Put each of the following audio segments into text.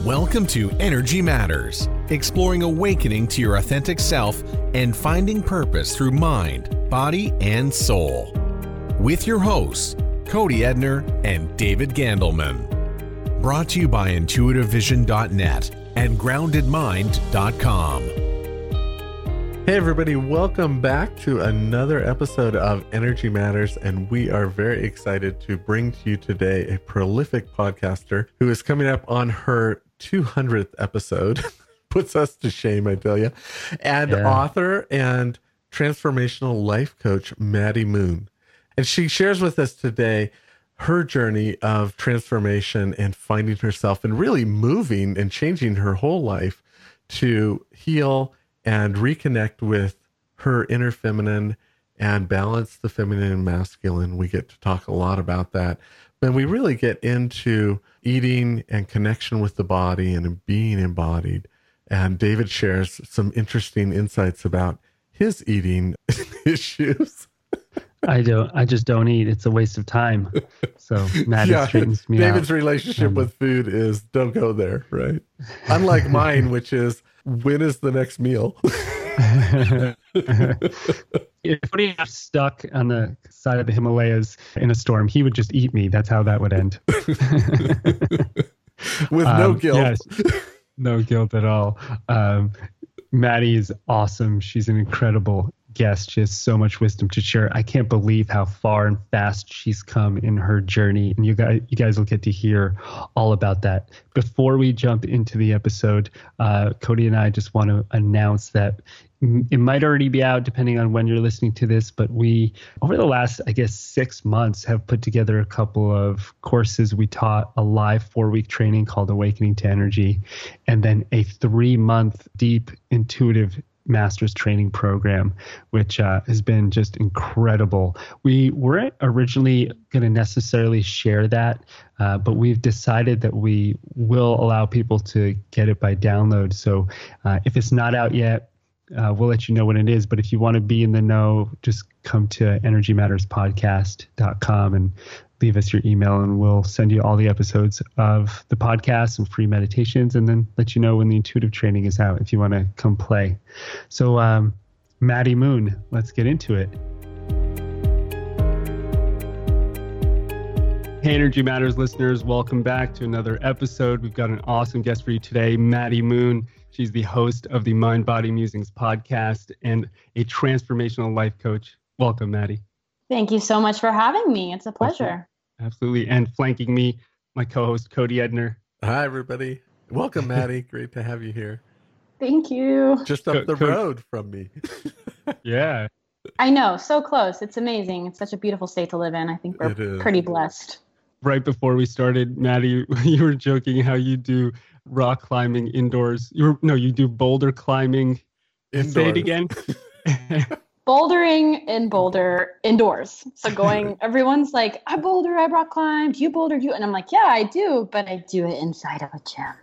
Welcome to Energy Matters, exploring awakening to your authentic self and finding purpose through mind, body, and soul. With your hosts, Cody Edner and David Gandelman. Brought to you by intuitivevision.net and groundedmind.com. Hey everybody, welcome back to another episode of Energy Matters, and we are very excited to bring to you today a prolific podcaster who is coming up on her 200th episode. Puts us to shame, I tell you. And author and transformational life coach, Maddie Moon. And she shares with us today her journey of transformation and finding herself and really moving and changing her whole life to heal and reconnect with her inner feminine and balance the feminine and masculine. We get to talk a lot about that. But we really get into eating and connection with the body and being embodied. And David shares some interesting insights about his eating issues. I just don't eat. It's a waste of time. So Maddie straightens me David's out. relationship with food is don't go there, right? Unlike mine, which is when is the next meal? If Cody got stuck on the side of the Himalayas in a storm, he would just eat me. That's how that would end. With no guilt. Yes, no guilt at all. Maddie is awesome. She's an incredible guest. She has so much wisdom to share. I can't believe how far and fast she's come in her journey. And you guys will get to hear all about that. Before we jump into the episode, Cody and I just want to announce that it might already be out depending on when you're listening to this, but we, over the last, 6 months, have put together a couple of courses. We taught a live 4-week training called Awakening to Energy, and then a 3-month deep intuitive master's training program, which has been just incredible. We weren't originally going to necessarily share that, but we've decided that we will allow people to get it by download. So if it's not out yet, we'll let you know when it is. But if you want to be in the know, just come to energymatterspodcast.com and leave us your email, and we'll send you all the episodes of the podcast and free meditations, and then let you know when the intuitive training is out if you want to come play. So Maddie Moon, let's get into it. Hey, Energy Matters listeners, welcome back to another episode. We've got an awesome guest for you today, Maddie Moon. She's the host of the Mind Body Musings podcast and a transformational life coach. Welcome, Maddie. Thank you so much for having me. It's a pleasure. Absolutely. And flanking me, my co-host, Cody Edner. Hi, everybody. Welcome, Maddie. Great to have you here. Thank you. Just up the road from me. Yeah. I know. So close. It's amazing. It's such a beautiful state to live in. I think we're pretty blessed. Right before we started, Maddie, you were joking how you do rock climbing indoors. You do boulder climbing. Indoors. Say it again. Bouldering in Boulder indoors. So everyone's like, I boulder, I rock climb. Do you boulder? And I'm like, yeah, I do, but I do it inside of a gym.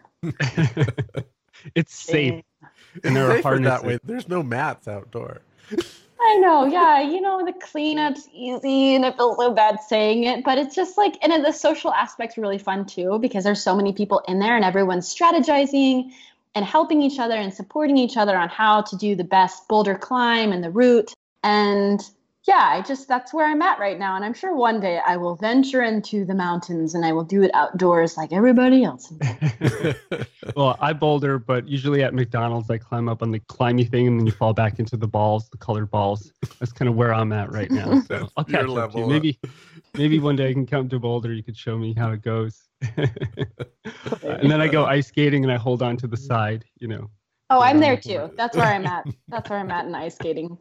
It's safe. And there are harnesses that way. There's no mats outdoor. I know, yeah. The cleanup's easy, and I feel so bad saying it, but it's just and the social aspect's really fun too, because there's so many people in there, and everyone's strategizing and helping each other and supporting each other on how to do the best boulder climb and the route. And yeah, that's where I'm at right now. And I'm sure one day I will venture into the mountains and I will do it outdoors like everybody else. Well, I boulder, but usually at McDonald's, I climb up on the climby thing and then you fall back into the balls, the colored balls. That's kind of where I'm at right now. So I'll catch up to you. Maybe one day I can come to Boulder. You could show me how it goes. And then I go ice skating and I hold on to the side, Oh, I'm there too. That's where I'm at. That's where I'm at in ice skating.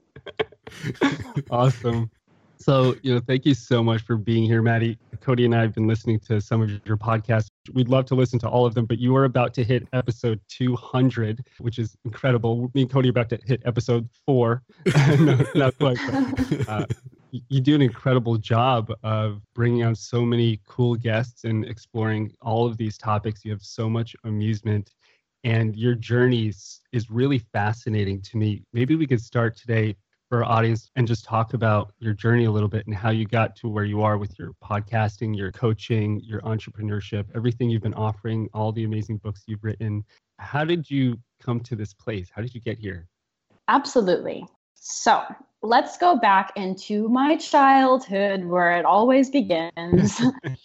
Awesome. So, thank you so much for being here, Maddie. Cody and I have been listening to some of your podcasts. We'd love to listen to all of them, but you are about to hit episode 200, which is incredible. Me and Cody are about to hit episode 4. No, not quite. But, you do an incredible job of bringing on so many cool guests and exploring all of these topics. You have so much amusement, and your journey is really fascinating to me. Maybe we could start today for our audience and just talk about your journey a little bit and how you got to where you are with your podcasting, your coaching, your entrepreneurship, everything you've been offering, all the amazing books you've written. How did you come to this place? How did you get here? Absolutely. So let's go back into my childhood where it always begins.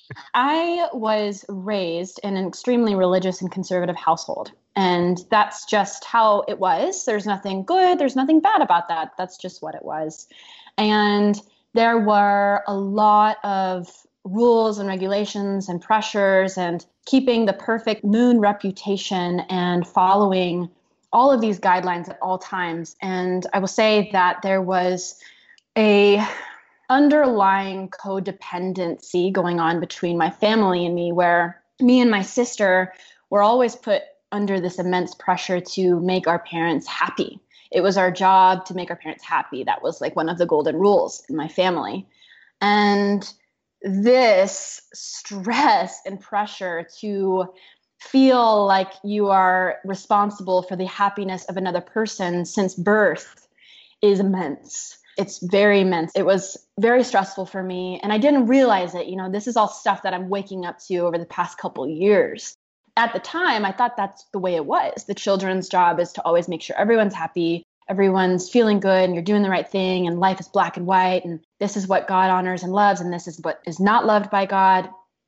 I was raised in an extremely religious and conservative household. And that's just how it was. There's nothing good. There's nothing bad about that. That's just what it was. And there were a lot of rules and regulations and pressures and keeping the perfect moon reputation and following all of these guidelines at all times. And I will say that there was a underlying codependency going on between my family and me, where me and my sister were always put under this immense pressure to make our parents happy. It was our job to make our parents happy. That was like one of the golden rules in my family. And this stress and pressure to feel like you are responsible for the happiness of another person since birth is immense. It's very immense. It was very stressful for me. And I didn't realize it. This is all stuff that I'm waking up to over the past couple of years. At the time, I thought that's the way it was. The children's job is to always make sure everyone's happy, everyone's feeling good, and you're doing the right thing, and life is black and white, and this is what God honors and loves, and this is what is not loved by God.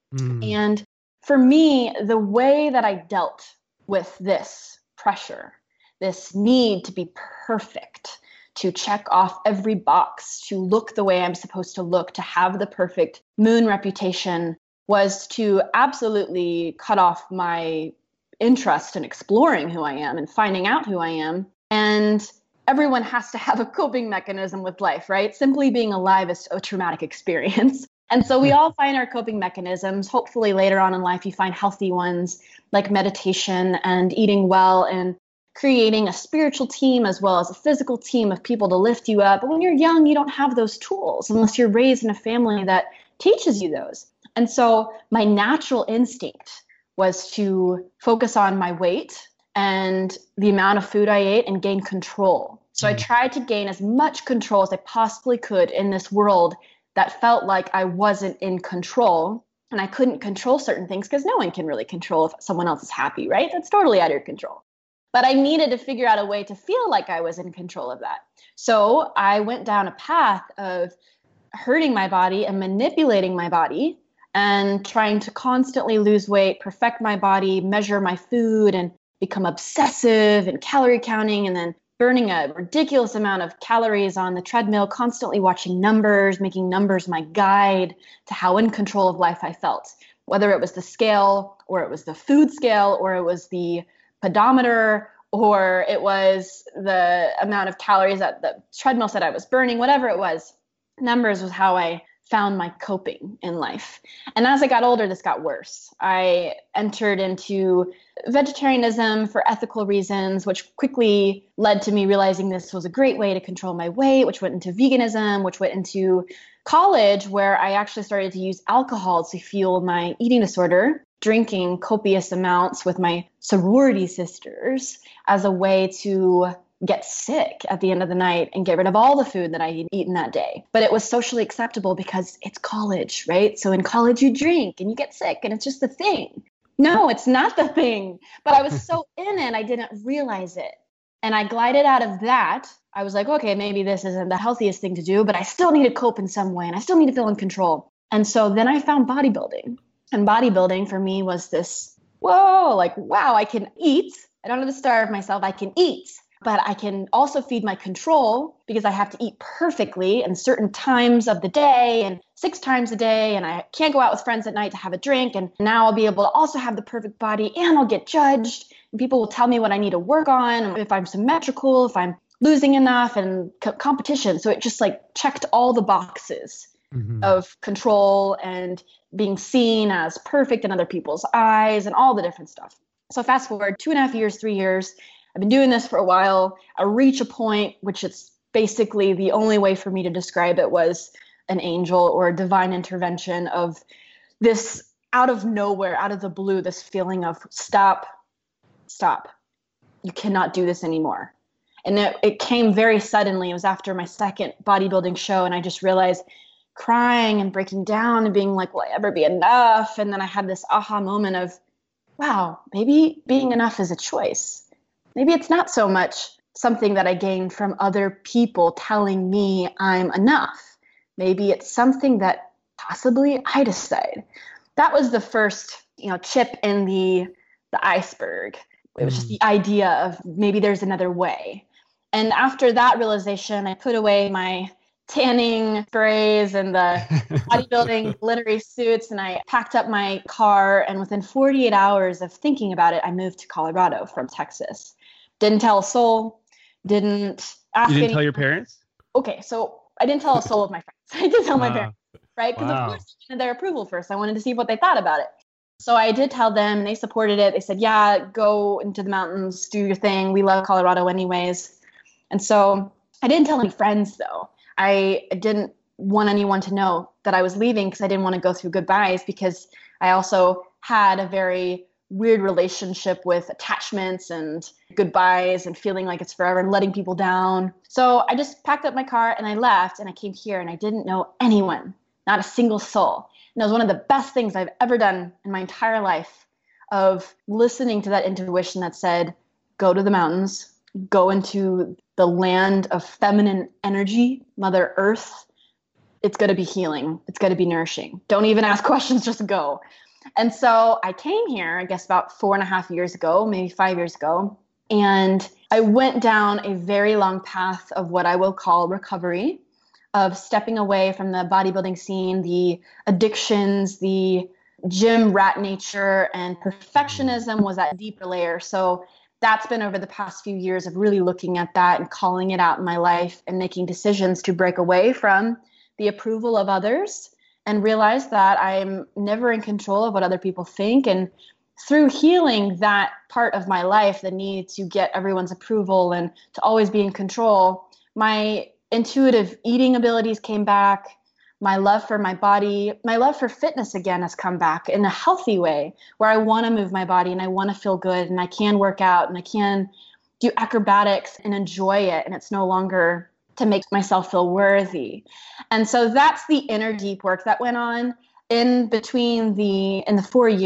And for me, the way that I dealt with this pressure, this need to be perfect, to check off every box, to look the way I'm supposed to look, to have the perfect moon reputation, was to absolutely cut off my interest in exploring who I am and finding out who I am. And everyone has to have a coping mechanism with life, right? Simply being alive is a traumatic experience. And so we all find our coping mechanisms. Hopefully later on in life, you find healthy ones like meditation and eating well and creating a spiritual team as well as a physical team of people to lift you up. But when you're young, you don't have those tools unless you're raised in a family that teaches you those. And so my natural instinct was to focus on my weight and the amount of food I ate and gain control. So I tried to gain as much control as I possibly could in this world that felt like I wasn't in control, and I couldn't control certain things because no one can really control if someone else is happy, right? That's totally out of your control. But I needed to figure out a way to feel like I was in control of that. So I went down a path of hurting my body and manipulating my body and trying to constantly lose weight, perfect my body, measure my food, and become obsessive and calorie counting, and then burning a ridiculous amount of calories on the treadmill, constantly watching numbers, making numbers my guide to how in control of life I felt, whether it was the scale or it was the food scale or it was the pedometer or it was the amount of calories that the treadmill said I was burning, whatever it was. Numbers was how I found my coping in life. And as I got older, this got worse. I entered into vegetarianism for ethical reasons, which quickly led to me realizing this was a great way to control my weight, which went into veganism, which went into college, where I actually started to use alcohol to fuel my eating disorder, drinking copious amounts with my sorority sisters as a way to get sick at the end of the night and get rid of all the food that I had eaten that day. But it was socially acceptable because it's college, right? So in college you drink and you get sick and it's just the thing. No, it's not the thing. But I was so in it, I didn't realize it. And I glided out of that. I was like, okay, maybe this isn't the healthiest thing to do, but I still need to cope in some way and I still need to feel in control. And so then I found bodybuilding. And bodybuilding for me was this, whoa, like, wow, I can eat. I don't have to starve myself. I can eat. But I can also feed my control because I have to eat perfectly in certain times of the day and 6 times a day. And I can't go out with friends at night to have a drink. And now I'll be able to also have the perfect body and I'll get judged. And people will tell me what I need to work on, if I'm symmetrical, if I'm losing enough and competition. So it just like checked all the boxes of control and being seen as perfect in other people's eyes and all the different stuff. So fast forward 2.5 years, 3 years. I've been doing this for a while. I reach a point, which is basically the only way for me to describe it was an angel or a divine intervention of this out of nowhere, out of the blue, this feeling of stop. You cannot do this anymore. And it came very suddenly. It was after my second bodybuilding show, and I just realized crying and breaking down and being like, will I ever be enough? And then I had this aha moment of, wow, maybe being enough is a choice. Maybe it's not so much something that I gained from other people telling me I'm enough. Maybe it's something that possibly I decide. That was the first, chip in the iceberg. It was just the idea of maybe there's another way. And after that realization, I put away my tanning sprays and the bodybuilding glittery suits, and I packed up my car. And within 48 hours of thinking about it, I moved to Colorado from Texas. Didn't tell a soul. Didn't ask. You didn't tell your parents? Okay, so I didn't tell a soul of my friends. I did tell my parents, right? Because of course I wanted their approval first. I wanted to see what they thought about it. So I did tell them, and they supported it. They said, yeah, go into the mountains, do your thing. We love Colorado anyways. And so I didn't tell any friends, though. I didn't want anyone to know that I was leaving because I didn't want to go through goodbyes, because I also had a very weird relationship with attachments and goodbyes and feeling like it's forever and letting people down. So I just packed up my car and I left, and I came here, and I didn't know anyone, not a single soul. And it was one of the best things I've ever done in my entire life, of listening to that intuition that said, go to the mountains, go into the land of feminine energy, Mother Earth. It's going to be healing. It's going to be nourishing. Don't even ask questions, just go. And so I came here, I guess about 4.5 years ago, maybe 5 years ago. And I went down a very long path of what I will call recovery, of stepping away from the bodybuilding scene, the addictions, the gym rat nature, and perfectionism was that deeper layer. So that's been over the past few years of really looking at that and calling it out in my life and making decisions to break away from the approval of others and realize that I'm never in control of what other people think. And through healing that part of my life, the need to get everyone's approval and to always be in control, my intuitive eating abilities came back. My love for my body, my love for fitness again has come back in a healthy way, where I want to move my body and I want to feel good and I can work out and I can do acrobatics and enjoy it. And it's no longer to make myself feel worthy. And so that's the inner deep work that went on. In between in the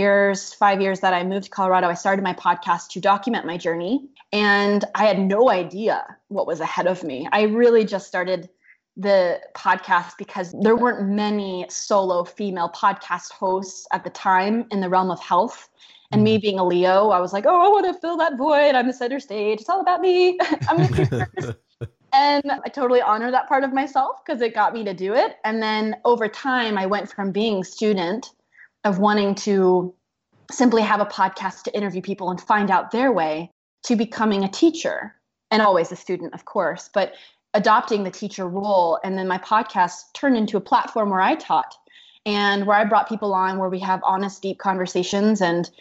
5 years that I moved to Colorado, I started my podcast to document my journey. And I had no idea what was ahead of me. I really just started the podcast because there weren't many solo female podcast hosts at the time in the realm of health. And me being a Leo, I was like, oh, I want to fill that void. I'm the center stage. It's all about me. I'm going to be first. And I totally honor that part of myself because it got me to do it. And then over time, I went from being a student of wanting to simply have a podcast to interview people and find out their way, to becoming a teacher, and always a student, of course, but adopting the teacher role. And then my podcast turned into a platform where I taught and where I brought people on, where we have honest, deep conversations and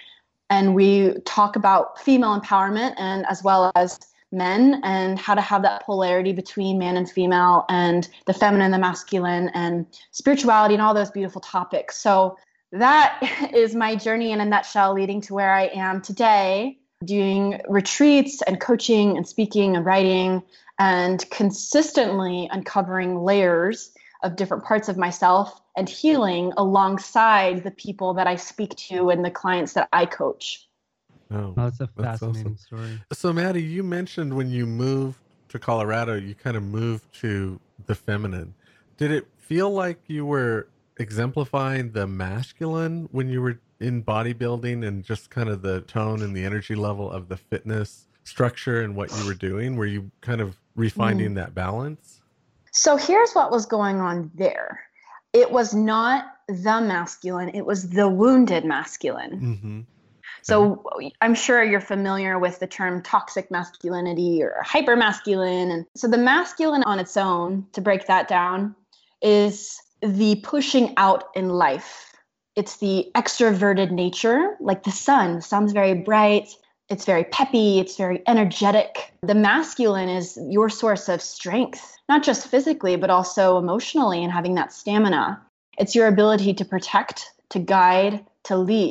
we talk about female empowerment and as well as men and how to have that polarity between man and female and the feminine and the masculine and spirituality and all those beautiful topics. So that is my journey in a nutshell, leading to where I am today, doing retreats and coaching and speaking and writing and consistently uncovering layers of different parts of myself and healing alongside the people that I speak to and the clients that I coach. Oh, that's a fascinating story. So, Maddie, you mentioned when you moved to Colorado, you kind of moved to the feminine. Did it feel like you were exemplifying the masculine when you were in bodybuilding and just kind of the tone and the energy level of the fitness structure and what you were doing? Were you kind of refining that balance? So here's what was going on there. It was not the masculine. It was the wounded masculine. Mm-hmm. So I'm sure you're familiar with the term toxic masculinity or hypermasculine. And so the masculine on its own, to break that down, is the pushing out in life. It's the extroverted nature, like the sun. The sun's very bright. It's very peppy. It's very energetic. The masculine is your source of strength, not just physically, but also emotionally and having that stamina. It's your ability to protect, to guide, to lead.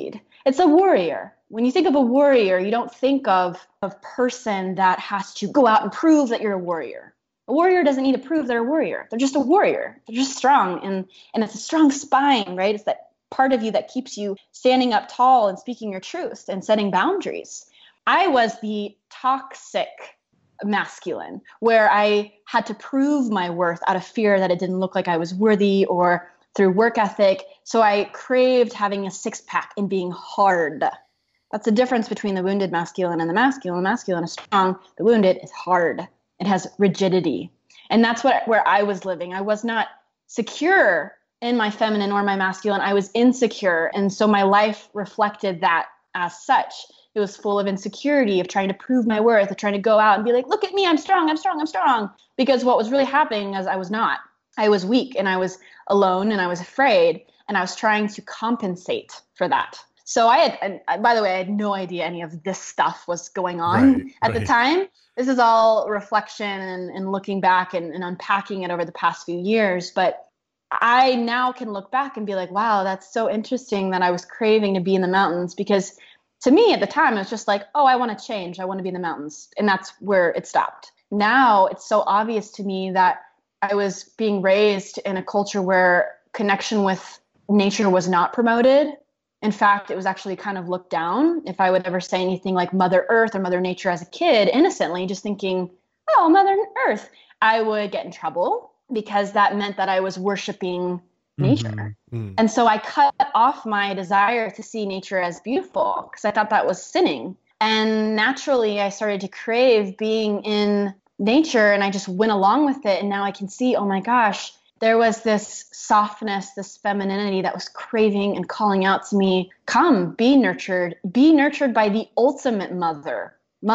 It's a warrior. When you think of a warrior, you don't think of a person that has to go out and prove that you're a warrior. A warrior doesn't need to prove they're a warrior. They're just a warrior. They're just strong. And it's a strong spine, right? It's that part of you that keeps you standing up tall and speaking your truth and setting boundaries. I was the toxic masculine, where I had to prove my worth out of fear that it didn't look like I was worthy, or through work ethic. So I craved having a six-pack and being hard. That's the difference between the wounded masculine and the masculine. The masculine is strong. The wounded is hard. It has rigidity. And that's where I was living. I was not secure in my feminine or my masculine. I was insecure. And so my life reflected that as such. It was full of insecurity, of trying to prove my worth, of trying to go out and be like, look at me, I'm strong, I'm strong, I'm strong. Because what was really happening is I was not. I was weak, and I was alone, and I was afraid, and I was trying to compensate for that. So by the way, I had no idea any of this stuff was going on at the time. This is all reflection and looking back and unpacking it over the past few years. But I now can look back and be like, wow, that's so interesting that I was craving to be in the mountains, because to me at the time, it was just like, oh, I want to change. I want to be in the mountains. And that's where it stopped. Now it's so obvious to me that I was being raised in a culture where connection with nature was not promoted. In fact, it was actually kind of looked down. If I would ever say anything like Mother Earth or Mother Nature as a kid, innocently, just thinking, oh, Mother Earth, I would get in trouble, because that meant that I was worshiping nature. Mm-hmm. And so I cut off my desire to see nature as beautiful, because I thought that was sinning. And naturally, I started to crave being in nature, and I just went along with it. And now I can see, oh my gosh, there was this softness, this femininity that was craving and calling out to me, come, be nurtured by the ultimate mother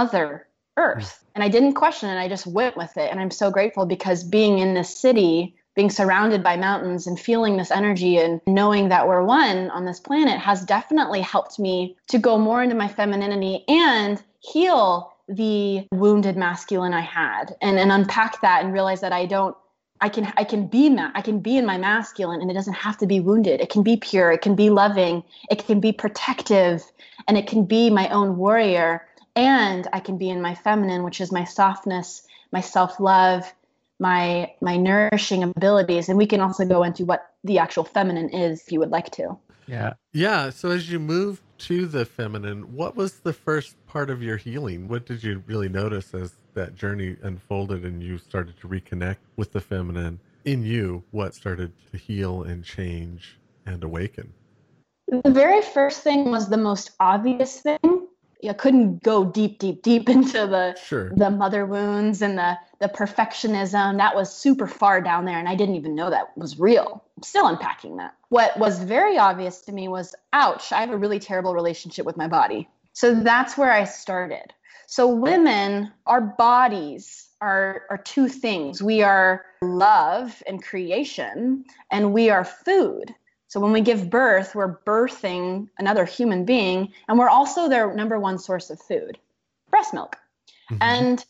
Earth. And I didn't question it. I just went with it. And I'm so grateful, because being in this city, being surrounded by mountains and feeling this energy and knowing that we're one on this planet has definitely helped me to go more into my femininity and heal the wounded masculine I had, and unpack that and realize that I can be in my masculine, and it doesn't have to be wounded. It can be pure. It can be loving. It can be protective, and it can be my own warrior. And I can be in my feminine, which is my softness, my self-love, my nourishing abilities. And we can also go into what the actual feminine is if you would like to. Yeah. So as you move to the feminine, what was the first part of your healing? What did you really notice as that journey unfolded and you started to reconnect with the feminine in you? What started to heal and change and awaken? The very first thing was the most obvious thing. I couldn't go deep into the mother wounds and the perfectionism. That was super far down there, and I didn't even know that was real. I'm still unpacking that. What was very obvious to me was, ouch, I have a really terrible relationship with my body. So that's where I started. So women, our bodies are two things. We are love and creation, and we are food. So when we give birth, we're birthing another human being, and we're also their number one source of food, breast milk. Mm-hmm. And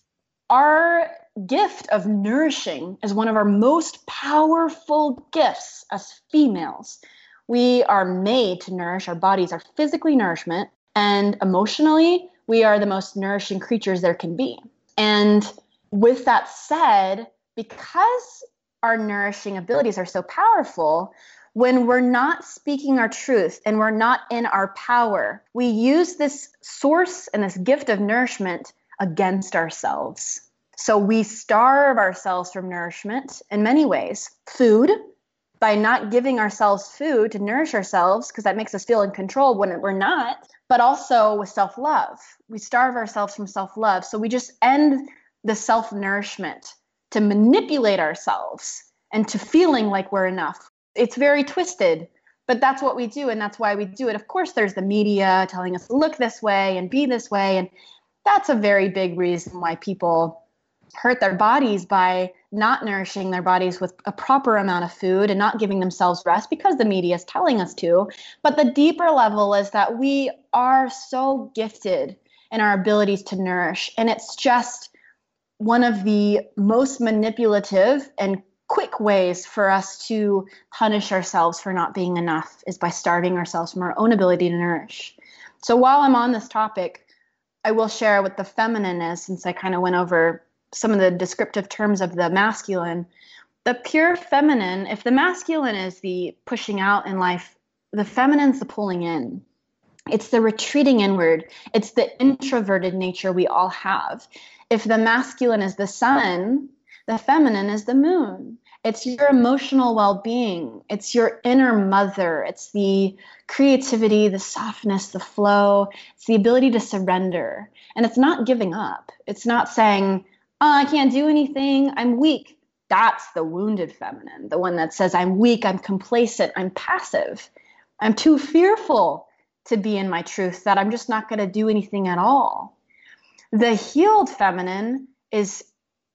our gift of nourishing is one of our most powerful gifts as females. We are made to nourish. Our bodies are physically nourishment, and emotionally, we are the most nourishing creatures there can be. And with that said, because our nourishing abilities are so powerful, when we're not speaking our truth and we're not in our power, we use this source and this gift of nourishment against ourselves. So we starve ourselves from nourishment in many ways. Food, by not giving ourselves food to nourish ourselves, because that makes us feel in control when we're not, but also with self-love. We starve ourselves from self-love. So we just end the self-nourishment to manipulate ourselves and to feeling like we're enough. It's very twisted, but that's what we do, and that's why we do it. Of course, there's the media telling us to look this way and be this way, and that's a very big reason why people hurt their bodies by not nourishing their bodies with a proper amount of food and not giving themselves rest, because the media is telling us to. But the deeper level is that we are so gifted in our abilities to nourish, and it's just one of the most manipulative and quick ways for us to punish ourselves for not being enough is by starving ourselves from our own ability to nourish. So while I'm on this topic, I will share what the feminine is, since I kind of went over some of the descriptive terms of the masculine. The pure feminine, if the masculine is the pushing out in life, the feminine's the pulling in. It's the retreating inward. It's the introverted nature we all have. If the masculine is the sun, the feminine is the moon. It's your emotional well-being. It's your inner mother. It's the creativity, the softness, the flow. It's the ability to surrender. And it's not giving up. It's not saying, oh, I can't do anything, I'm weak. That's the wounded feminine, the one that says, I'm weak, I'm complacent, I'm passive. I'm too fearful to be in my truth that I'm just not going to do anything at all. The healed feminine is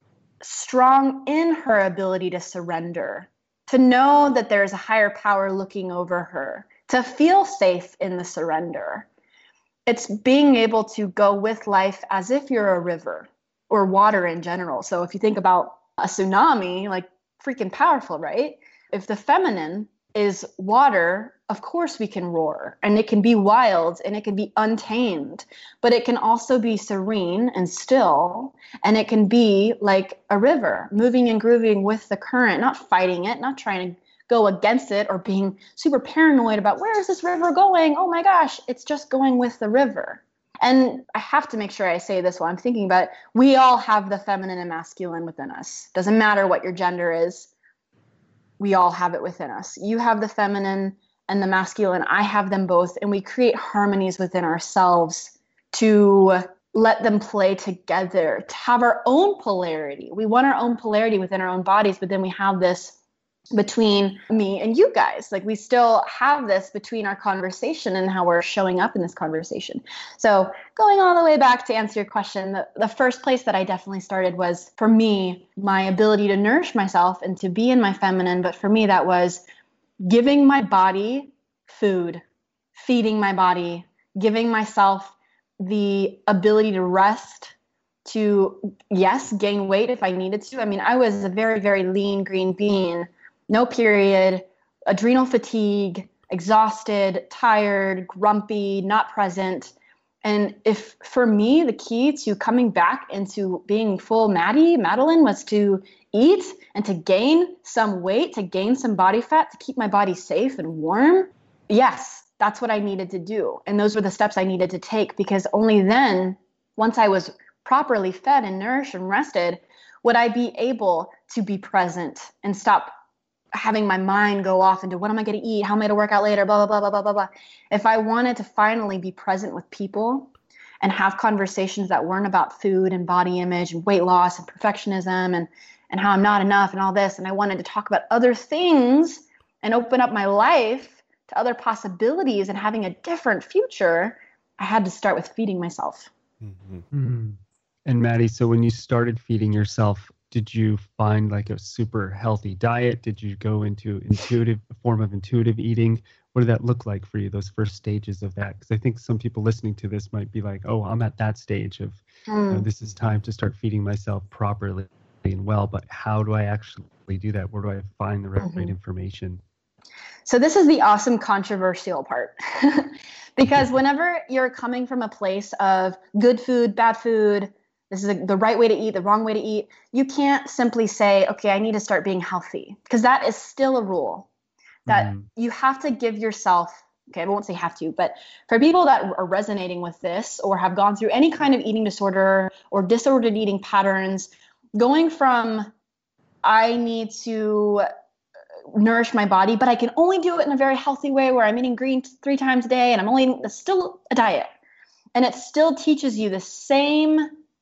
strong in her ability to surrender, to know that there's a higher power looking over her, to feel safe in the surrender. It's being able to go with life as if you're a river or water in general. So if you think about a tsunami, like freaking powerful, right? If the feminine is water, of course we can roar, and it can be wild and it can be untamed, but it can also be serene and still, and it can be like a river, moving and grooving with the current, not fighting it, not trying to go against it or being super paranoid about where is this river going? Oh my gosh, it's just going with the river. And I have to make sure I say this while I'm thinking about it. We all have the feminine and masculine within us. Doesn't matter what your gender is. We all have it within us. You have the feminine and the masculine. I have them both. And we create harmonies within ourselves to let them play together, to have our own polarity. We want our own polarity within our own bodies, but then we have this between me and you guys. Like we still have this between our conversation and how we're showing up in this conversation. So going all the way back to answer your question, the first place that I definitely started was, for me, my ability to nourish myself and to be in my feminine. But for me, that was giving my body food, feeding my body, giving myself the ability to rest, to, yes, gain weight if I needed to. I mean, I was a very, very lean green bean. No period, adrenal fatigue, exhausted, tired, grumpy, not present. And if for me, the key to coming back into being full Madeline was to eat and to gain some weight, to gain some body fat, to keep my body safe and warm. Yes, that's what I needed to do. And those were the steps I needed to take, because only then, once I was properly fed and nourished and rested, would I be able to be present and stop having my mind go off into what am I going to eat? How am I going to work out later? Blah, blah, blah, blah, blah, blah. If I wanted to finally be present with people and have conversations that weren't about food and body image and weight loss and perfectionism and how I'm not enough and all this, and I wanted to talk about other things and open up my life to other possibilities and having a different future, I had to start with feeding myself. Mm-hmm. Mm-hmm. And Maddie, so when you started feeding yourself, did you find like a super healthy diet? Did you go into a form of intuitive eating? What did that look like for you, those first stages of that? Because I think some people listening to this might be like, oh, I'm at that stage of this is time to start feeding myself properly and well, but how do I actually do that? Where do I find the right information? So this is the awesome controversial part. Because whenever you're coming from a place of good food, bad food, this is the right way to eat, the wrong way to eat, you can't simply say, okay, I need to start being healthy, because that is still a rule that you have to give yourself. Okay, I won't say have to, but for people that are resonating with this or have gone through any kind of eating disorder or disordered eating patterns, going from I need to nourish my body, but I can only do it in a very healthy way where I'm eating green 3 times a day and I'm only eating, it's still a diet. And it still teaches you the same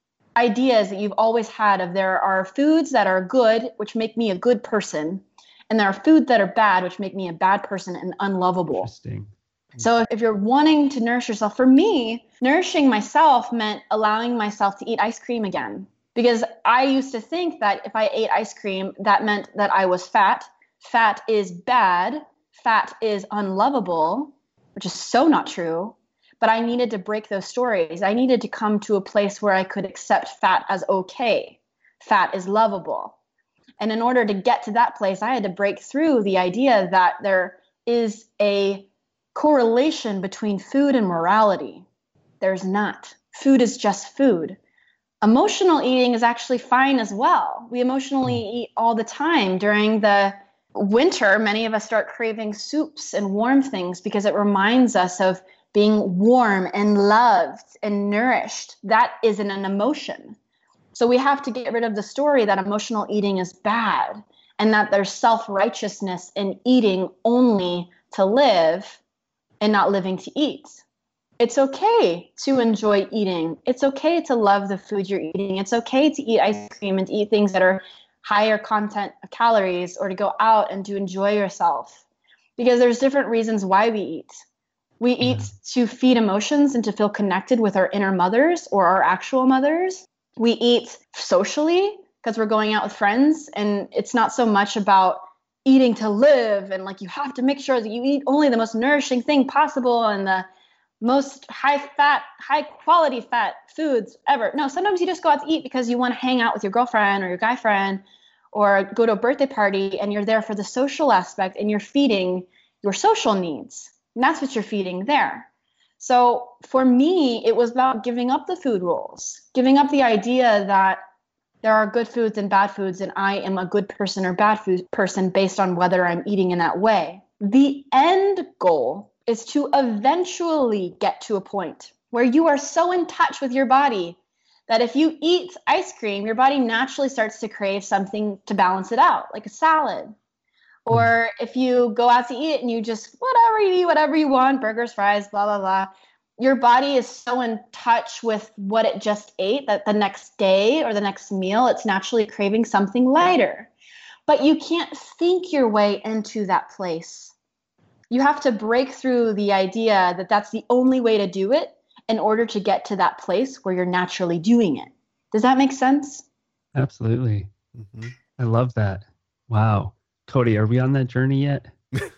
ideas that you've always had of there are foods that are good, which make me a good person, and there are foods that are bad, which make me a bad person and unlovable. Interesting. So if you're wanting to nourish yourself, for me, nourishing myself meant allowing myself to eat ice cream again. Because I used to think that if I ate ice cream, that meant that I was fat. Fat is bad. Fat is unlovable, which is so not true. But I needed to break those stories. I needed to come to a place where I could accept fat as okay. Fat is lovable. And in order to get to that place, I had to break through the idea that there is a correlation between food and morality. There's not. Food is just food. Emotional eating is actually fine as well. We emotionally eat all the time. During the winter, many of us start craving soups and warm things because it reminds us of being warm and loved and nourished. That isn't an emotion. So we have to get rid of the story that emotional eating is bad and that there's self-righteousness in eating only to live and not living to eat. It's okay to enjoy eating. It's okay to love the food you're eating. It's okay to eat ice cream and to eat things that are higher content of calories, or to go out and to enjoy yourself. Because there's different reasons why we eat. We eat to feed emotions and to feel connected with our inner mothers or our actual mothers. We eat socially because we're going out with friends, and it's not so much about eating to live and like you have to make sure that you eat only the most nourishing thing possible and the most high fat, high quality fat foods ever. No, sometimes you just go out to eat because you want to hang out with your girlfriend or your guy friend or go to a birthday party, and you're there for the social aspect and you're feeding your social needs. And that's what you're feeding there. So for me, it was about giving up the food rules, giving up the idea that there are good foods and bad foods, and I am a good person or bad food person based on whether I'm eating in that way. The end goal is to eventually get to a point where you are so in touch with your body that if you eat ice cream, your body naturally starts to crave something to balance it out, like a salad. Or if you go out to eat and you just, whatever you eat, whatever you want, burgers, fries, blah, blah, blah. Your body is so in touch with what it just ate that the next day or the next meal, it's naturally craving something lighter. But you can't think your way into that place. You have to break through the idea that that's the only way to do it in order to get to that place where you're naturally doing it. Does that make sense? Absolutely. I love that. Wow. Cody, are we on that journey yet?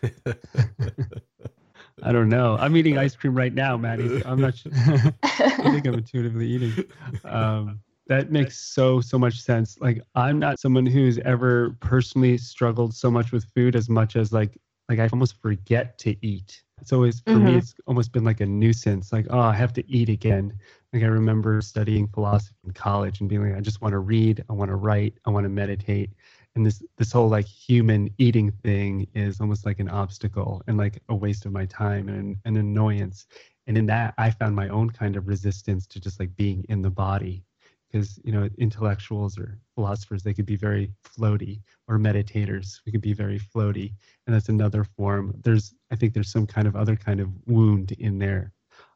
I don't know. I'm eating ice cream right now, Maddie. I'm not sure. I think I'm intuitively eating. That makes so much sense. Like, I'm not someone who's ever personally struggled so much with food as much as like I almost forget to eat. It's always, for me, it's almost been like a nuisance. Like, oh, I have to eat again. Like, I remember studying philosophy in college and being like, I just want to read, I want to write, I want to meditate. And this whole like human eating thing is almost like an obstacle and like a waste of my time and an annoyance. And in that, I found my own kind of resistance to just like being in the body. Because, you know, intellectuals or philosophers, they could be very floaty, or meditators, we could be very floaty. And that's another form. I think there's some kind of other kind of wound in there.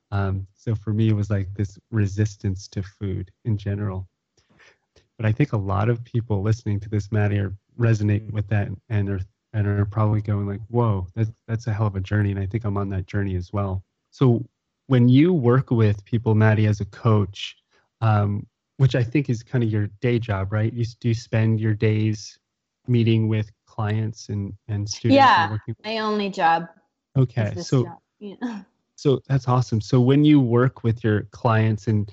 So for me, it was like this resistance to food in general. But I think a lot of people listening to this, Maddie, are resonating with that and are probably going like, whoa, that's a hell of a journey. And I think I'm on that journey as well. So when you work with people, Maddie, as a coach, which I think is kind of your day job, right? Do you spend your days meeting with clients and students? Yeah, my only job. Okay, so that's awesome. So when you work with your clients and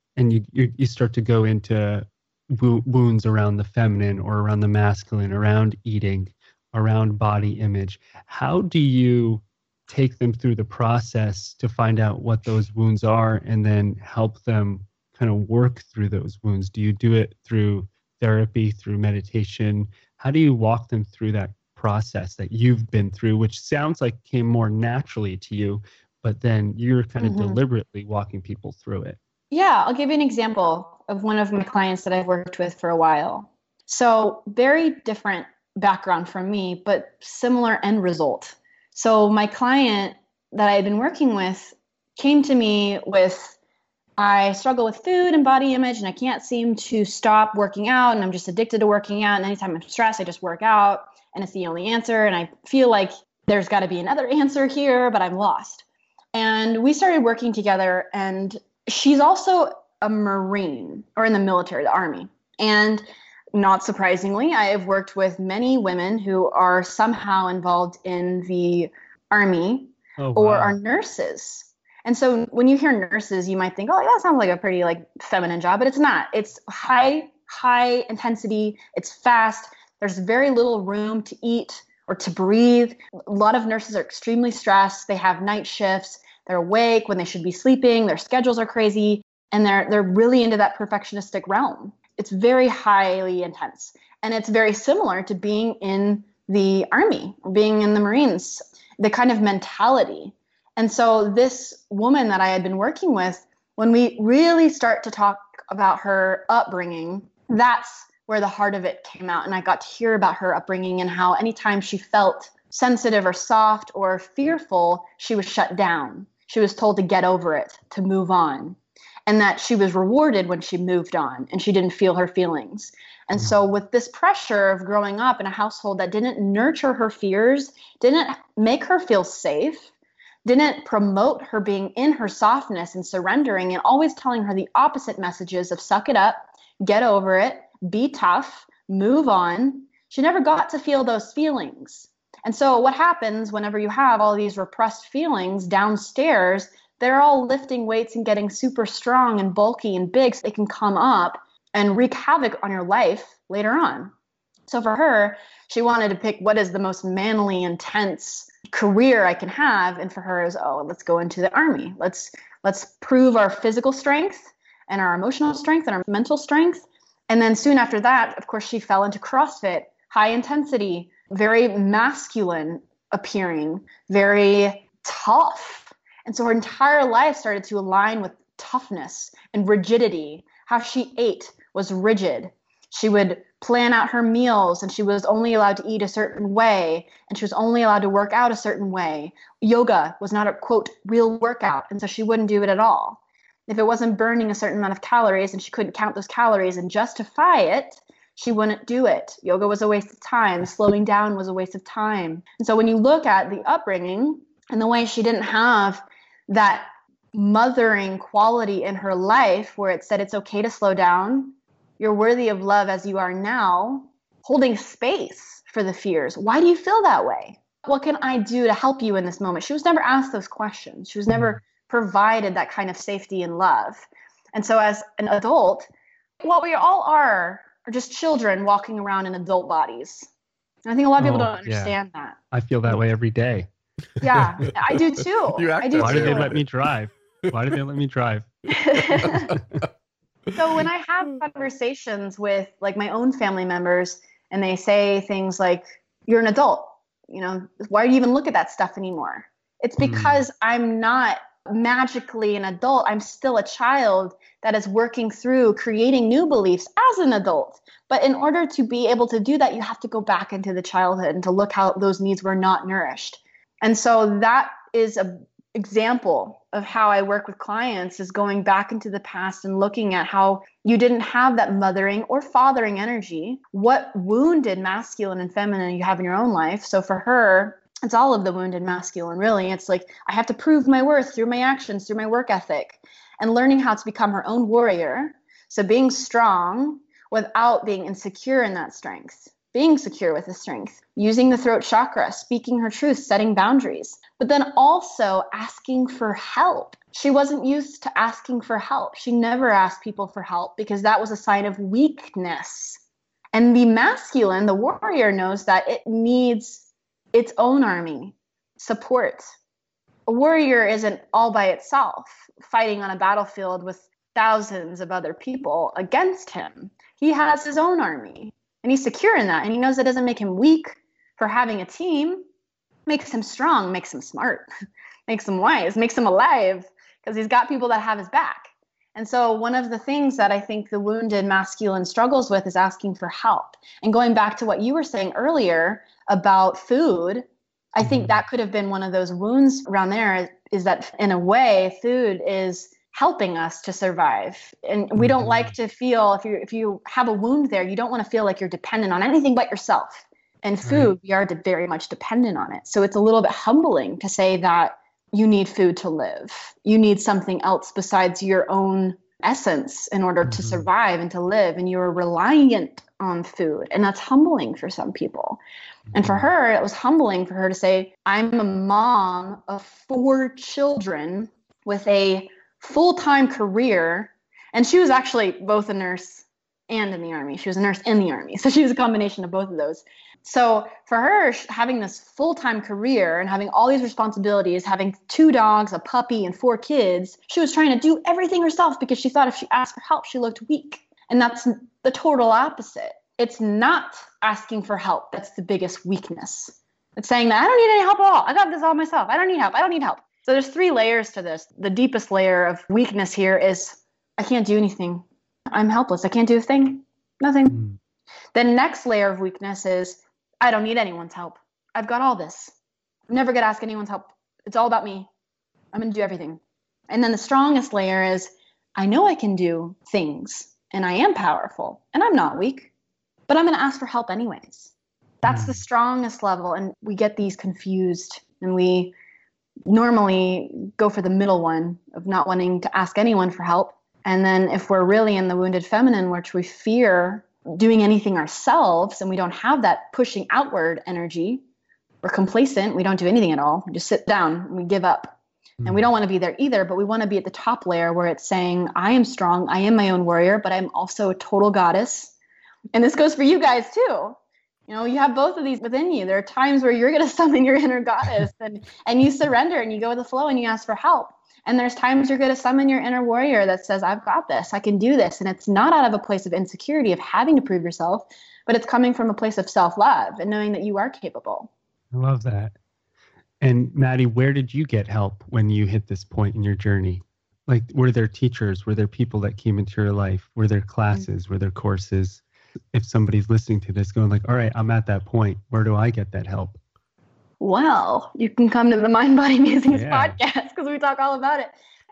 you start to go into wounds around the feminine or around the masculine, around eating, around body image, how do you take them through the process to find out what those wounds are and then help them kind of work through those wounds? Do you do it through therapy, through meditation? How do you walk them through that process that you've been through, which sounds like came more naturally to you, but then you're kind of deliberately walking people through it? Yeah, I'll give you an example of one of my clients that I've worked with for a while. So very different background from me, but similar end result. So my client that I had been working with came to me with, I struggle with food and body image, and I can't seem to stop working out, and I'm just addicted to working out. And anytime I'm stressed, I just work out, and it's the only answer. And I feel like there's got to be another answer here, but I'm lost. And we started working together, and she's also a Marine, or in the military, the Army. And not surprisingly, I have worked with many women who are somehow involved in the Army or are nurses. And so when you hear nurses, you might think, oh, that sounds like a pretty like feminine job, but it's not. It's high intensity. It's fast. There's very little room to eat or to breathe. A lot of nurses are extremely stressed. They have night shifts. They're awake when they should be sleeping. Their schedules are crazy. And they're really into that perfectionistic realm. It's very highly intense. And it's very similar to being in the Army, being in the Marines, the kind of mentality. And so this woman that I had been working with, when we really start to talk about her upbringing, that's where the heart of it came out. And I got to hear about her upbringing and how anytime she felt sensitive or soft or fearful, she was shut down. She was told to get over it, to move on, and that she was rewarded when she moved on and she didn't feel her feelings. And so with this pressure of growing up in a household that didn't nurture her fears, didn't make her feel safe, didn't promote her being in her softness and surrendering, and always telling her the opposite messages of suck it up, get over it, be tough, move on. She never got to feel those feelings. And so what happens whenever you have all these repressed feelings downstairs, they're all lifting weights and getting super strong and bulky and big so they can come up and wreak havoc on your life later on. So for her, she wanted to pick what is the most manly, intense career I can have. And for her is, let's go into the Army. Let's prove our physical strength and our emotional strength and our mental strength. And then soon after that, of course, she fell into CrossFit, high intensity, very masculine appearing, very tough. And so her entire life started to align with toughness and rigidity. How she ate was rigid. She would plan out her meals, and she was only allowed to eat a certain way, and she was only allowed to work out a certain way. Yoga was not a, quote, real workout, and so she wouldn't do it at all. If it wasn't burning a certain amount of calories and she couldn't count those calories and justify it, she wouldn't do it. Yoga was a waste of time. Slowing down was a waste of time. And so when you look at the upbringing and the way she didn't have that mothering quality in her life where it said it's okay to slow down, you're worthy of love as you are now, holding space for the fears. Why do you feel that way? What can I do to help you in this moment? She was never asked those questions. She was never provided that kind of safety and love. And so as an adult, what we all are just children walking around in adult bodies. And I think a lot of people don't understand that. I feel that way every day. Yeah, I do too. Why did they let me drive? Why did they let me drive? So when I have conversations with like my own family members and they say things like, you're an adult, why do you even look at that stuff anymore? It's because I'm not magically an adult. I'm still a child that is working through creating new beliefs as an adult. But in order to be able to do that, you have to go back into the childhood and to look how those needs were not nourished. And so that is an example of how I work with clients, is going back into the past and looking at how you didn't have that mothering or fathering energy, what wounded masculine and feminine you have in your own life. So for her, it's all of the wounded masculine, really. It's like, I have to prove my worth through my actions, through my work ethic, and learning how to become her own warrior. So being strong without being insecure in that strength, being secure with the strength, using the throat chakra, speaking her truth, setting boundaries, but then also asking for help. She wasn't used to asking for help. She never asked people for help because that was a sign of weakness. And the masculine, the warrior, knows that it needs its own army, support. A warrior isn't all by itself, fighting on a battlefield with thousands of other people against him. He has his own army, and he's secure in that. And he knows that doesn't make him weak for having a team. Makes him strong, makes him smart, makes him wise, makes him alive, because he's got people that have his back. And so one of the things that I think the wounded masculine struggles with is asking for help. And going back to what you were saying earlier about food, I think that could have been one of those wounds around there, is that in a way, food is helping us to survive. And we don't like to feel, if you have a wound there, you don't want to feel like you're dependent on anything but yourself. And food, we are very much dependent on it. So it's a little bit humbling to say that you need food to live. You need something else besides your own essence in order to survive and to live. And you're reliant on food. And that's humbling for some people. And for her, it was humbling for her to say, I'm a mom of 4 children with a full-time career. And she was actually both a nurse and in the Army. She was a nurse in the Army. So she was a combination of both of those. So for her, having this full-time career and having all these responsibilities, having 2 dogs, a puppy, and 4 kids, she was trying to do everything herself because she thought if she asked for help, she looked weak. And that's the total opposite. It's not asking for help that's the biggest weakness. It's saying that I don't need any help at all. I got this all myself. I don't need help. I don't need help. So there's 3 layers to this. The deepest layer of weakness here is I can't do anything. I'm helpless. I can't do a thing. Nothing. The next layer of weakness is I don't need anyone's help. I've got all this. I'm never going to ask anyone's help. It's all about me. I'm going to do everything. And then the strongest layer is I know I can do things and I am powerful and I'm not weak, but I'm going to ask for help anyways. That's the strongest level. And we get these confused and we normally go for the middle one of not wanting to ask anyone for help. And then if we're really in the wounded feminine, which we fear doing anything ourselves and we don't have that pushing outward energy, we're complacent. We don't do anything at all. We just sit down and we give up. And we don't want to be there either, but we want to be at the top layer where it's saying, I am strong. I am my own warrior, but I'm also a total goddess. And this goes for you guys too. You know, you have both of these within you. There are times where you're going to summon your inner goddess and you surrender and you go with the flow and you ask for help. And there's times you're going to summon your inner warrior that says, I've got this, I can do this. And it's not out of a place of insecurity of having to prove yourself, but it's coming from a place of self-love and knowing that you are capable. I love that. And Maddie, where did you get help when you hit this point in your journey? Like, were there teachers? Were there people that came into your life? Were there classes? Were there courses? If somebody's listening to this going like, all right, I'm at that point, where do I get that help? Well, you can come to the Mind Body Musings podcast because we talk all about it.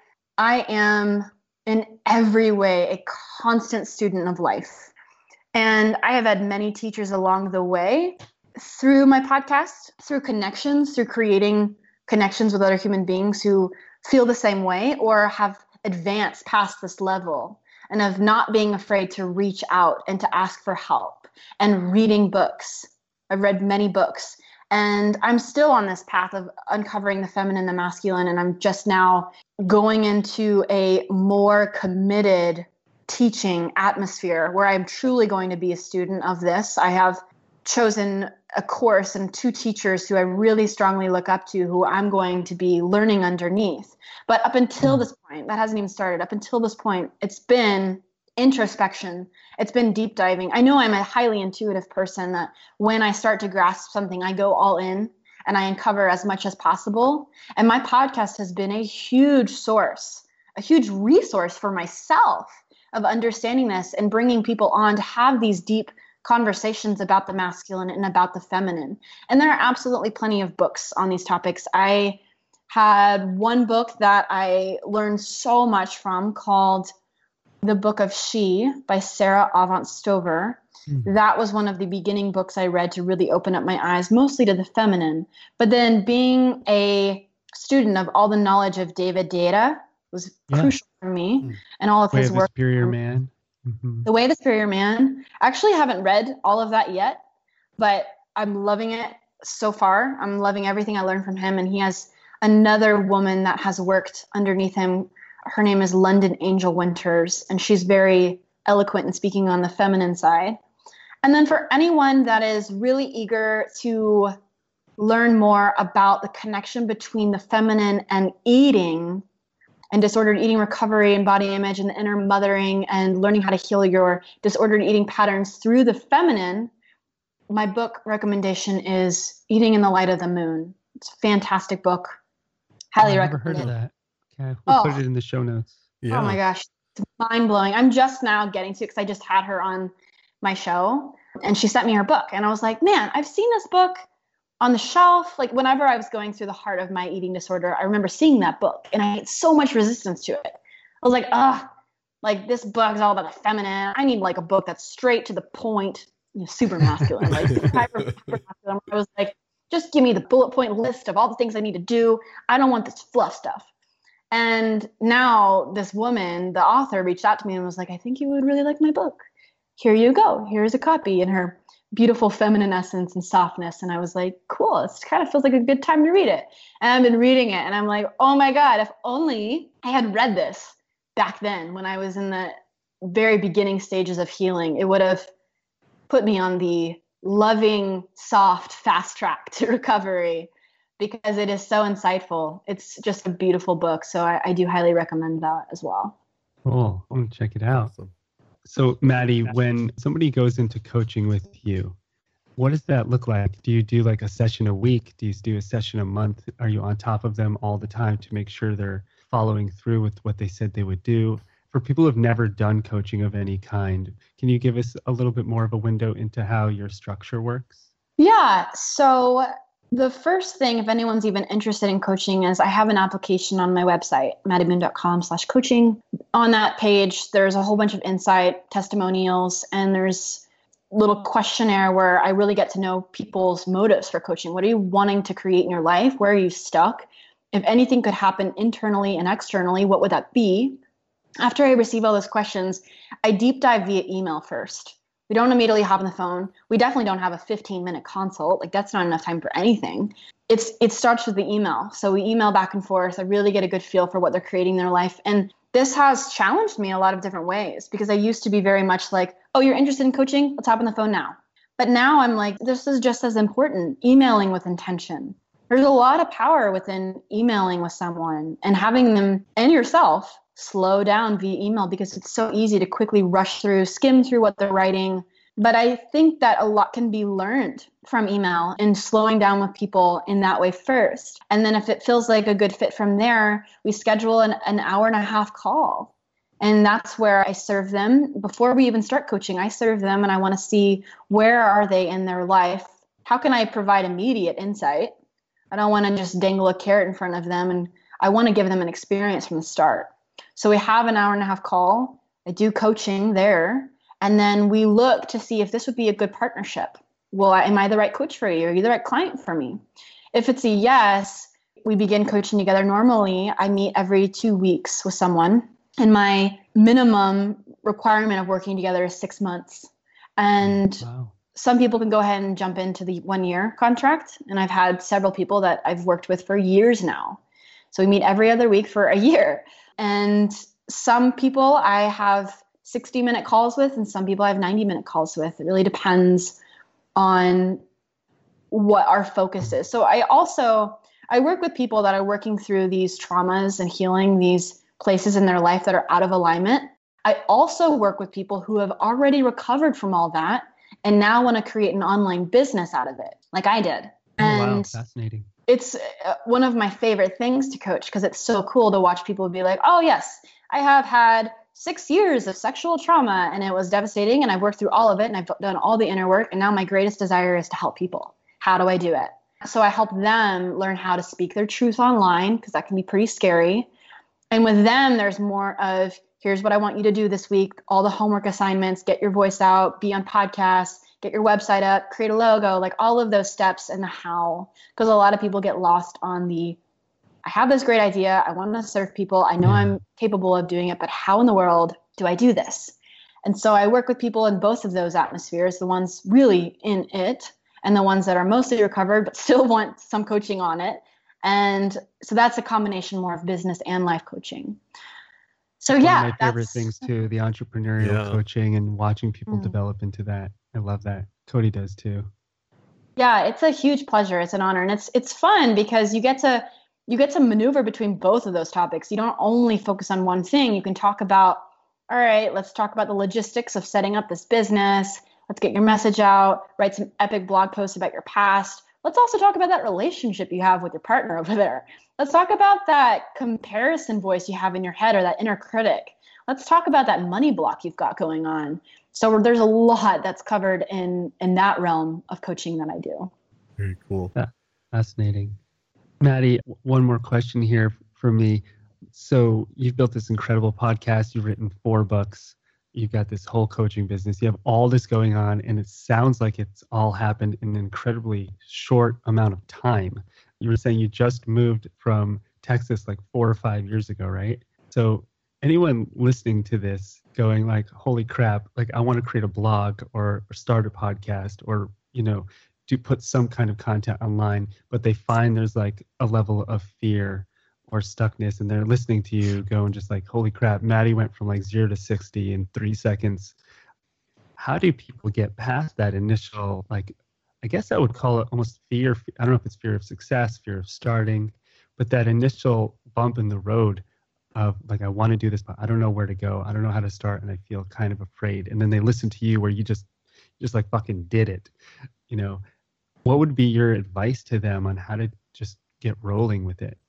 I am in every way a constant student of life. And I have had many teachers along the way through my podcast, through connections, through creating connections with other human beings who feel the same way or have advanced past this level, and of not being afraid to reach out and to ask for help and reading books. I've read many books. And I'm still on this path of uncovering the feminine, the masculine, and I'm just now going into a more committed teaching atmosphere where I'm truly going to be a student of this. I have chosen a course and 2 teachers who I really strongly look up to, who I'm going to be learning underneath. But up until this point, that hasn't even started. Up until this point, it's been introspection. It's been deep diving. I know I'm a highly intuitive person that when I start to grasp something, I go all in and I uncover as much as possible. And my podcast has been a huge source, a huge resource for myself of understanding this and bringing people on to have these deep conversations about the masculine and about the feminine. And there are absolutely plenty of books on these topics. I had one book that I learned so much from called The Book of She by Sarah Avant Stover. That was one of the beginning books I read to really open up my eyes, mostly to the feminine. But then being a student of all the knowledge of David Deida was crucial for me and all of his work. Superior Man. The Way of the Superior Man. I actually haven't read all of that yet, but I'm loving it so far. I'm loving everything I learned from him. And he has another woman that has worked underneath him. Her name is London Angel Winters, and she's very eloquent in speaking on the feminine side. And then for anyone that is really eager to learn more about the connection between the feminine and eating and disordered eating recovery and body image and the inner mothering and learning how to heal your disordered eating patterns through the feminine, my book recommendation is Eating in the Light of the Moon. It's a fantastic book. Highly recommend it. I've never heard of that. Okay, we'll put it in the show notes. Yeah. Oh my gosh, it's mind-blowing. I'm just now getting to it because I just had her on my show and she sent me her book. And I was like, man, I've seen this book on the shelf. Like whenever I was going through the heart of my eating disorder, I remember seeing that book and I had so much resistance to it. I was like, like this book is all about the feminine. I need like a book that's straight to the point, super masculine. Like hyper masculine. I was like, just give me the bullet point list of all the things I need to do. I don't want this fluff stuff. And now this woman, the author, reached out to me and was like, I think you would really like my book. Here you go. Here's a copy in her beautiful feminine essence and softness. And I was like, cool. It kind of feels like a good time to read it. And I've been reading it and I'm like, oh my God, if only I had read this back then when I was in the very beginning stages of healing, it would have put me on the loving, soft, fast track to recovery because it is so insightful. It's just a beautiful book. So I do highly recommend that as well. Cool. I'm going to check it out. Awesome. So, Maddie, when somebody goes into coaching with you, what does that look like? Do you do like a session a week? Do you do a session a month? Are you on top of them all the time to make sure they're following through with what they said they would do? For people who have never done coaching of any kind, can you give us a little bit more of a window into how your structure works? Yeah. So the first thing, if anyone's even interested in coaching, is I have an application on my website, maddiemoon.com/coaching. On that page, there's a whole bunch of insight, testimonials, and there's a little questionnaire where I really get to know people's motives for coaching. What are you wanting to create in your life? Where are you stuck? If anything could happen internally and externally, what would that be? After I receive all those questions, I deep dive via email first. We don't immediately hop on the phone. We definitely don't have a 15-minute consult. Like, that's not enough time for anything. It starts with the email. So we email back and forth. I really get a good feel for what they're creating in their life. And this has challenged me in a lot of different ways because I used to be very much like, oh, you're interested in coaching? Let's hop on the phone now. But now I'm like, this is just as important, emailing with intention. There's a lot of power within emailing with someone and having them and yourself slow down via email because it's so easy to quickly rush through, skim through what they're writing. But I think that a lot can be learned from email and slowing down with people in that way first. And then if it feels like a good fit from there, we schedule an hour and a half call. And that's where I serve them. Before we even start coaching, I serve them and I want to see where are they in their life? How can I provide immediate insight? I don't want to just dangle a carrot in front of them, and I want to give them an experience from the start. So we have an hour and a half call. I do coaching there. And then we look to see if this would be a good partnership. Well, am I the right coach for you? Are you the right client for me? If it's a yes, we begin coaching together. Normally, I meet every 2 weeks with someone. And my minimum requirement of working together is 6 months. And Wow. Some people can go ahead and jump into the 1-year contract. And I've had several people that I've worked with for years now. So we meet every other week for a year. And some people I have 60-minute calls with, and some people I have 90-minute calls with. It really depends on what our focus is. So I work with people that are working through these traumas and healing these places in their life that are out of alignment. I also work with people who have already recovered from all that and now want to create an online business out of it, like I did. Oh, wow, fascinating. It's one of my favorite things to coach because it's so cool to watch people be like, oh, yes, I have had 6 years of sexual trauma and it was devastating and I've worked through all of it and I've done all the inner work and now my greatest desire is to help people. How do I do it? So I help them learn how to speak their truth online because that can be pretty scary. And with them, there's more of, here's what I want you to do this week, all the homework assignments, get your voice out, be on podcasts, get your website up, create a logo, like all of those steps and the how. Because a lot of people get lost on the, I have this great idea, I want to serve people, I know I'm capable of doing it, but how in the world do I do this? And so I work with people in both of those atmospheres, the ones really in it and the ones that are mostly recovered but still want some coaching on it. And so that's a combination more of business and life coaching. So One yeah, of my favorite things too, the entrepreneurial coaching and watching people develop into that. I love that. Cody does too. Yeah, it's a huge pleasure. It's an honor. And it's fun because you get to maneuver between both of those topics. You don't only focus on one thing. You can talk about, all right, let's talk about the logistics of setting up this business. Let's get your message out, write some epic blog posts about your past. Let's also talk about that relationship you have with your partner over there. Let's talk about that comparison voice you have in your head or that inner critic. Let's talk about that money block you've got going on. So there's a lot that's covered in that realm of coaching that I do. Very cool. Yeah, fascinating. Maddie, one more question here for me. So you've built this incredible podcast. You've written 4 books. You've got this whole coaching business. You have all this going on, and it sounds like it's all happened in an incredibly short amount of time. You were saying you just moved from Texas like 4 or 5 years ago, right? So anyone listening to this going like, holy crap, like I want to create a blog or start a podcast or, to put some kind of content online, but they find there's like a level of fear or stuckness, and they're listening to you going just like, holy crap, Maddie went from like 0 to 60 in 3 seconds. how do people get past that initial, like, I guess I would call it almost fear. I don't know if it's fear of success, fear of starting, but that initial bump in the road of like, I want to do this, but I don't know where to go. I don't know how to start. And I feel kind of afraid. And then they listen to you where you just like fucking did it. You know, what would be your advice to them on how to just get rolling with it?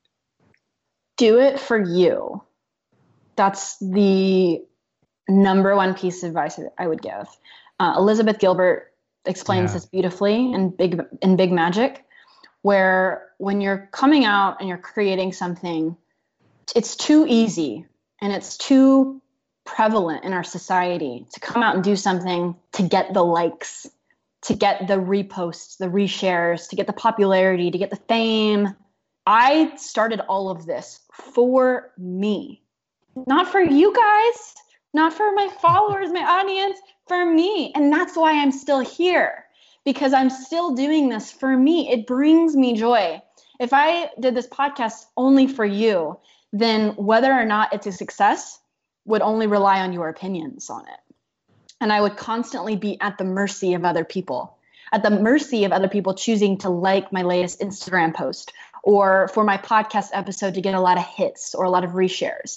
Do it for you. That's the number one piece of advice that I would give. Elizabeth Gilbert explains this beautifully in Big Magic, where when you're coming out and you're creating something, it's too easy and it's too prevalent in our society to come out and do something to get the likes, to get the reposts, the reshares, to get the popularity, to get the fame. I started all of this for me, not for you guys, not for my followers, my audience, for me. And that's why I'm still here, because I'm still doing this for me. It brings me joy. If I did this podcast only for you, then whether or not it's a success would only rely on your opinions on it. And I would constantly be at the mercy of other people, at the mercy of other people choosing to like my latest Instagram post, or for my podcast episode to get a lot of hits or a lot of reshares.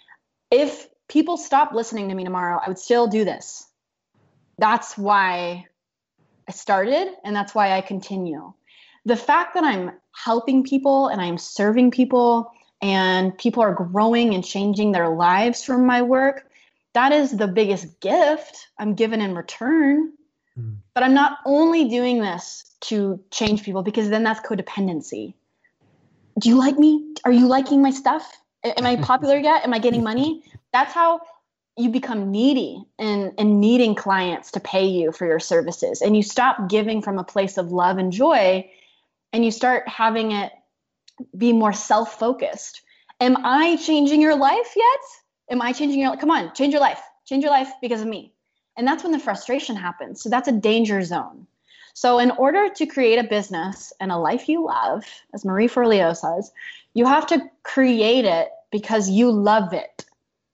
If people stop listening to me tomorrow, I would still do this. That's why I started, and that's why I continue. The fact that I'm helping people and I'm serving people and people are growing and changing their lives from my work, that is the biggest gift I'm given in return. But I'm not only doing this to change people, because then that's codependency. Do you like me? Are you liking my stuff? Am I popular yet? Am I getting money? That's how you become needy and needing clients to pay you for your services. And you stop giving from a place of love and joy, and you start having it be more self-focused. Am I changing your life yet? Am I changing your life? Come on, change your life. Change your life because of me. And that's when the frustration happens. So that's a danger zone. So in order to create a business and a life you love, as Marie Forleo says, you have to create it because you love it.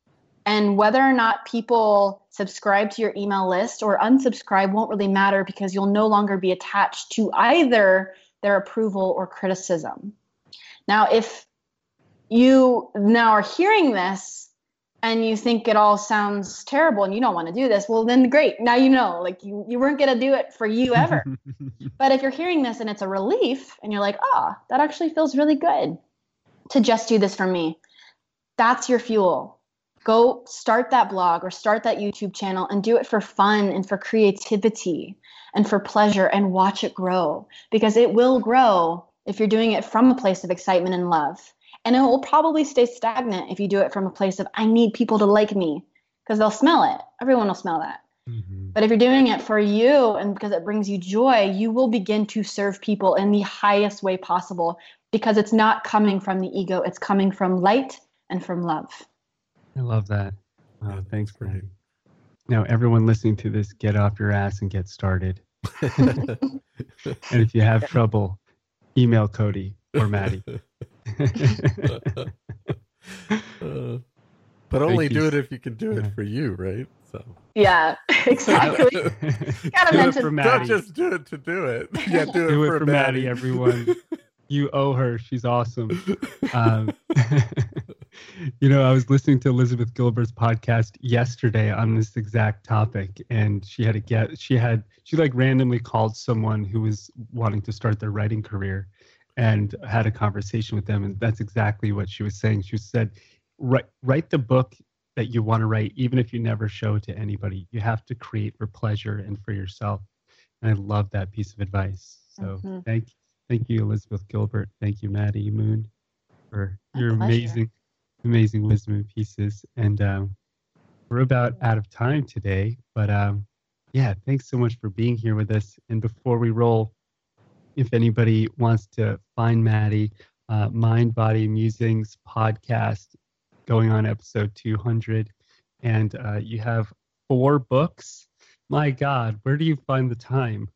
And whether or not people subscribe to your email list or unsubscribe won't really matter, because you'll no longer be attached to either their approval or criticism. Now, if you now are hearing this and you think it all sounds terrible and you don't want to do this, well, then great. Now you know, like you weren't going to do it for you ever. But if you're hearing this and it's a relief and you're like, that actually feels really good to just do this for me, that's your fuel. Go start that blog or start that YouTube channel and do it for fun and for creativity and for pleasure, and watch it grow, because it will grow if you're doing it from a place of excitement and love. And it will probably stay stagnant if you do it from a place of, I need people to like me, because they'll smell it. Everyone will smell that. Mm-hmm. But if you're doing it for you and because it brings you joy, you will begin to serve people in the highest way possible, because it's not coming from the ego. It's coming from light and from love. I love that. Wow, thanks for it. Now, everyone listening to this, get off your ass and get started. And if you have trouble, email Cody or Maddie. But only do it if you can do it for you, right? So yeah, exactly. Gotta mention, don't just do it to do it. Yeah, do it for Maddie, everyone. You owe her. She's awesome. I was listening to Elizabeth Gilbert's podcast yesterday on this exact topic, and she like randomly called someone who was wanting to start their writing career and had a conversation with them. And that's exactly what she was saying. She said, write the book that you want to write, even if you never show it to anybody. You have to create for pleasure and for yourself. And I love that piece of advice. So thank you, Elizabeth Gilbert. Thank you, Maddie Moon, for your amazing wisdom and pieces. And we're about out of time today, but thanks so much for being here with us. And before we roll, if anybody wants to find Maddie, Mind, Body, Musings podcast, going on episode 200, and you have 4 books. My God, where do you find the time?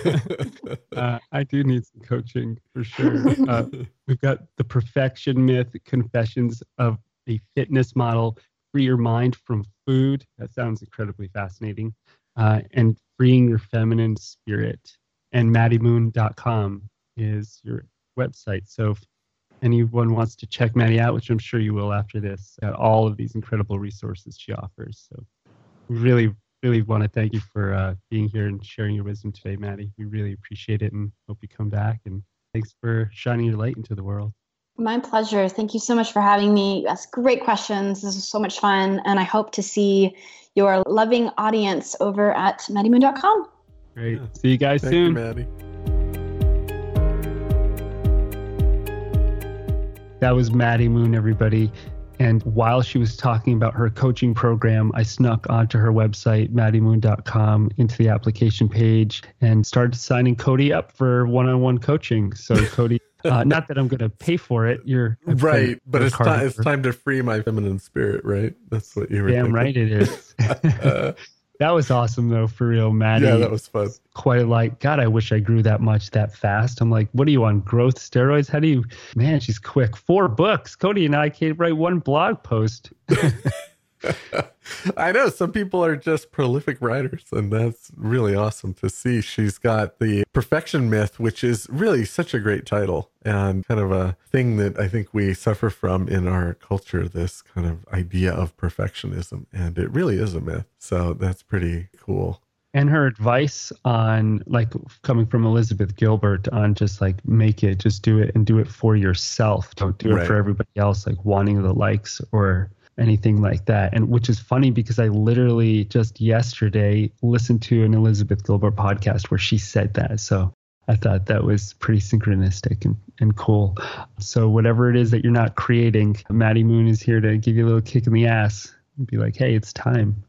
I do need some coaching for sure. We've got The Perfection Myth, Confessions of a Fitness Model, Free Your Mind from Food. That sounds incredibly fascinating. and freeing your feminine spirit. And MaddieMoon.com is your website. So if anyone wants to check Maddie out, which I'm sure you will after this, all of these incredible resources she offers. So we really, really want to thank you for being here and sharing your wisdom today, Maddie. We really appreciate it and hope you come back. And thanks for shining your light into the world. My pleasure. Thank you so much for having me. That's great questions. This was so much fun. And I hope to see your loving audience over at MaddieMoon.com. Great. See you guys Thank soon. you, Maddie. That was Maddie Moon, everybody. And while she was talking about her coaching program, I snuck onto her website, MaddieMoon.com, into the application page and started signing Cody up for one-on-one coaching. So Cody, not that I'm going to pay for it. You're right, but it's time to free my feminine spirit, right? That's what you were damn thinking. right it is. That was awesome, though, for real, Maddie. Yeah, that was fun. Quite like, God, I wish I grew that much that fast. I'm like, what are you on, growth steroids? How do you, man, she's quick. 4 books. Cody and I can't write 1 blog post. I know some people are just prolific writers, and that's really awesome to see. She's got the Perfection Myth, which is really such a great title and kind of a thing that I think we suffer from in our culture, this kind of idea of perfectionism, and it really is a myth. So that's pretty cool. And her advice on, like, coming from Elizabeth Gilbert on just like, make it, just do it and do it for yourself. Don't do it for everybody else, like wanting the likes or anything like that. And which is funny because I literally just yesterday listened to an Elizabeth Gilbert podcast where she said that. So I thought that was pretty synchronistic and cool. So whatever it is that you're not creating, Maddie Moon is here to give you a little kick in the ass and be like, hey, it's time.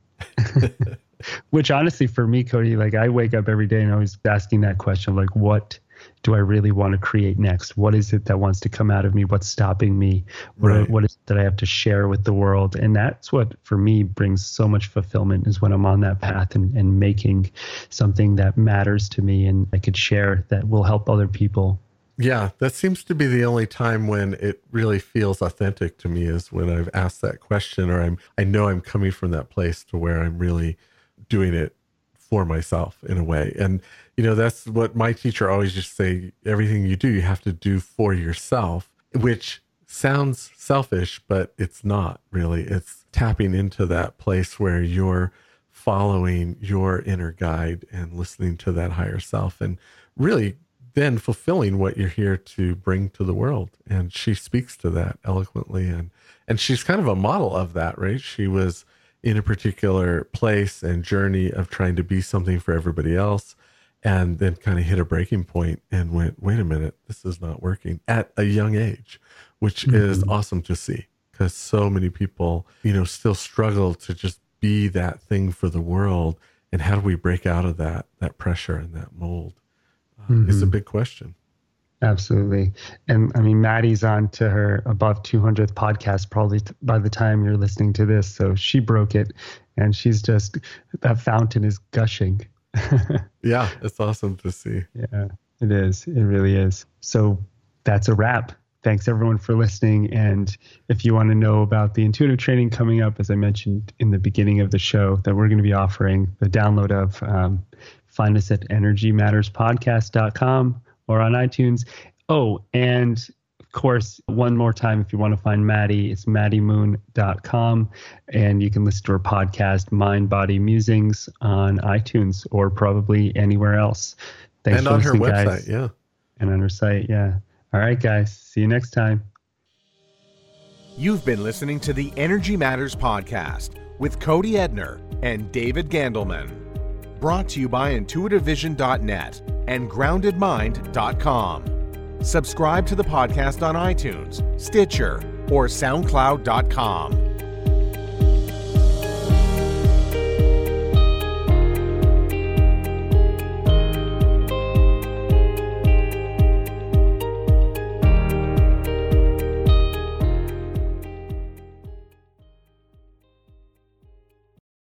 Which honestly for me, Cody, like I wake up every day and always asking that question, like, what do I really want to create next? What is it that wants to come out of me? What's stopping me? What is it that I have to share with the world? And that's what, for me, brings so much fulfillment is when I'm on that path and making something that matters to me and I could share that will help other people. Yeah, that seems to be the only time when it really feels authentic to me is when I've asked that question or I know I'm coming from that place to where I'm really doing it for myself in a way. And that's what my teacher always used to say, everything you do, you have to do for yourself, which sounds selfish, but it's not really. It's tapping into that place where you're following your inner guide and listening to that higher self and really then fulfilling what you're here to bring to the world. And she speaks to that eloquently. And she's kind of a model of that, right? She was in a particular place and journey of trying to be something for everybody else, and then kind of hit a breaking point and went, wait a minute, this is not working at a young age, which is awesome to see because so many people, still struggle to just be that thing for the world. And how do we break out of that pressure and that mold? It's a big question. Absolutely. And I mean, Maddie's on to her above 200th podcast, probably by the time you're listening to this. So she broke it and she's just, that fountain is gushing. Yeah, it's awesome to see. Yeah, it is. It really is. So that's a wrap. Thanks everyone for listening. And if you want to know about the intuitive training coming up, as I mentioned in the beginning of the show, that we're going to be offering the download of, find us at energymatterspodcast.com or on iTunes. Oh, and of course, one more time, if you want to find Maddie, it's MaddieMoon.com. And you can listen to her podcast, Mind, Body, Musings, on iTunes or probably anywhere else. Thanks and for on her listening, website, guys. yeah. And on her site, yeah. All right, guys. See you next time. You've been listening to the Energy Matters Podcast with Cody Edner and David Gandelman. Brought to you by intuitivevision.net and groundedmind.com. Subscribe to the podcast on iTunes, Stitcher, or SoundCloud.com.